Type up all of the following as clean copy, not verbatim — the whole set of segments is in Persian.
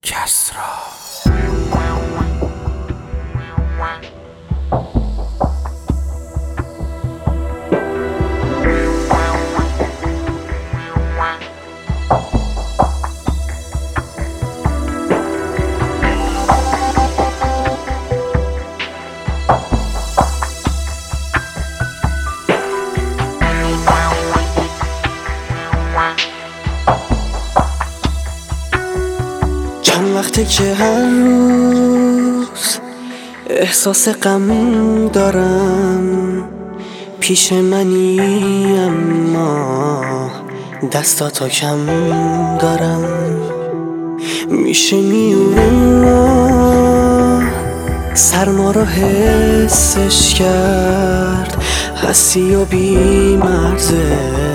کسرا. چند وقته که هر روز احساس غم دارم، پیش منی اما دستاتو کم دارم. میشه میونه سرما رو حسش کرد، هستی و بی مرزه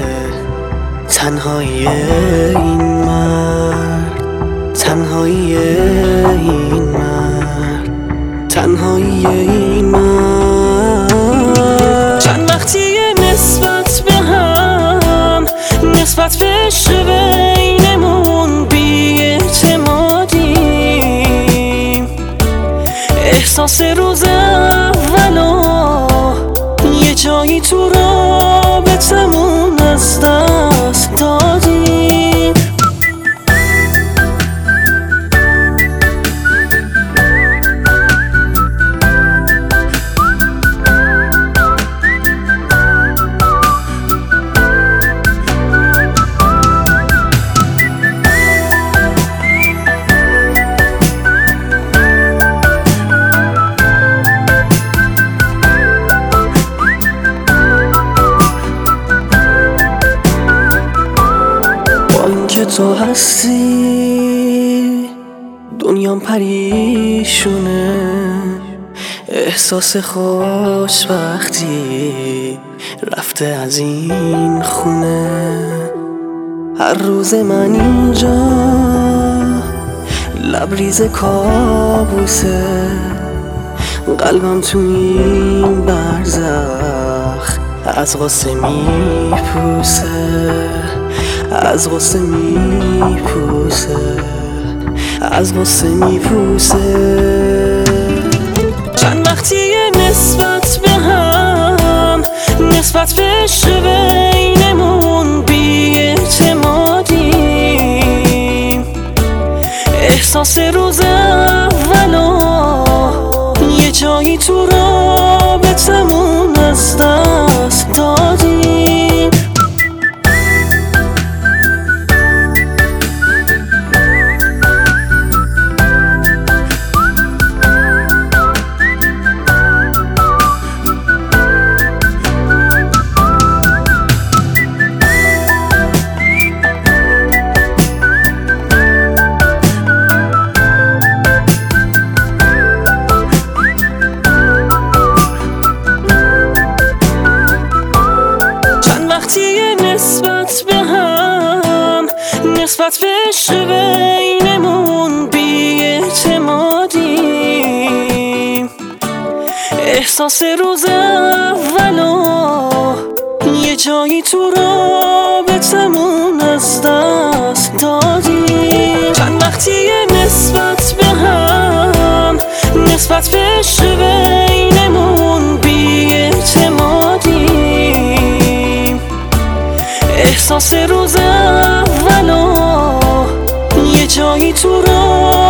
تنهایی این مرد، تنهایی این مرد، تنهایی این مرد. چند وقتیه نسبت به هم، نسبت به عشق بینمون بی‌اعتمادیم. احساس روز اولو یه جایی تو رابطمون از دست دادیم. که تو هستی دنیام پریشونه، احساس خوشبختی رفته از این خونه. هر روز من اینجا لبریز کابوسه، قلبم تو این برزخ از غصه میپوسه، از غصه میپوسه، از غصه میپوسه. چند وقتیه نسبت به هم، نسبت به عشق بینمون بی‌اعتمادیم. احساس روز اولو یه جایی تو رابطمون از دست دادیم. نسبت به هم، نسبت به عشق بینمون بی‌اعتمادیم. احساس روز اولو یه جایی تو رابطمون از دست دادیم. چند وقتیه نسبت به هم، نسبت به عشق بینمون بی‌اعتمادیم. احساس روز اولو یه جایی تو